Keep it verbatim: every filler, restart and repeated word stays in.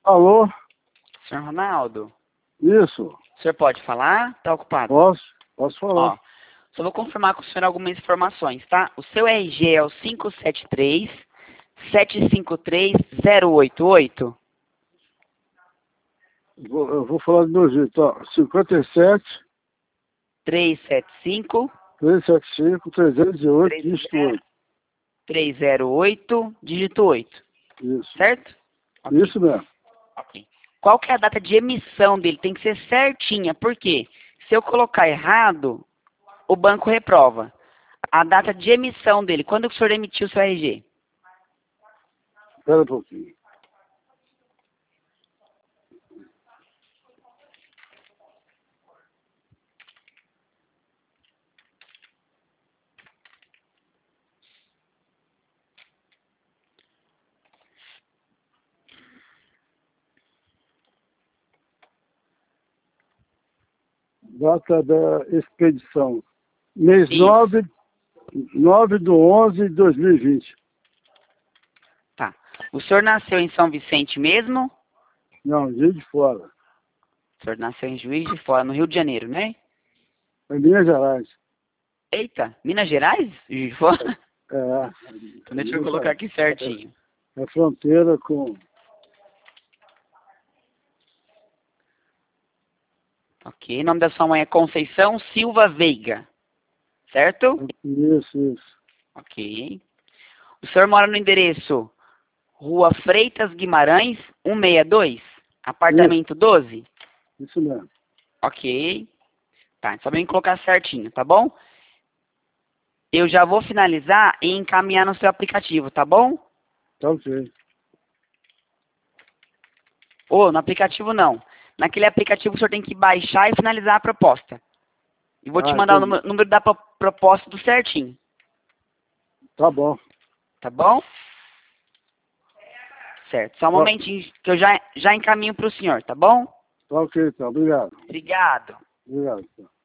Alô? Senhor Ronaldo, Isso. o senhor pode falar? Tá ocupado? Posso? Posso falar. Ó, só vou confirmar com o senhor algumas informações, tá? O seu R G é o cinco sete três, sete cinco três, zero oito oito? Vou, eu vou falar do meu jeito, ó. cinquenta e sete, trezentos e setenta e cinco, trezentos e setenta e cinco, trezentos e oito, dígito oito. trezentos e oito, dígito oito, Isso. certo? Ok, Isso mesmo. ok. Qual que é a data de emissão dele? Tem que ser certinha, por quê? Se eu colocar errado, o banco reprova. A data de emissão dele, quando que o senhor emitiu o seu R G? Espera um pouquinho. Data da expedição. Mês Isso. nove, nove do onze de dois mil e vinte. Tá. O senhor nasceu em São Vicente mesmo? Não, dia de fora. O senhor nasceu em Juiz de Fora, no Rio de Janeiro, né? Em Minas Gerais. Eita, Minas Gerais? Juiz de Fora? É. Então deixa eu colocar aqui certinho. É fronteira com... Ok, o nome da sua mãe é Conceição Silva Veiga, certo? Isso, isso. Ok. O senhor mora no endereço Rua Freitas Guimarães, cento e sessenta e dois, apartamento doze? Isso mesmo. Ok. Tá, só bem colocar certinho, tá bom? Eu já vou finalizar e encaminhar no seu aplicativo, tá bom? Tá ok. Ou no aplicativo não. Naquele aplicativo o senhor tem que baixar e finalizar a proposta. E vou te Ah, mandar o entendi. número, número da pro- proposta do certinho, Tá bom. tá bom? Certo. Só um Tá, momentinho que eu já, já encaminho para o senhor, tá bom? tá ok, então. Obrigado. Obrigado. Obrigado.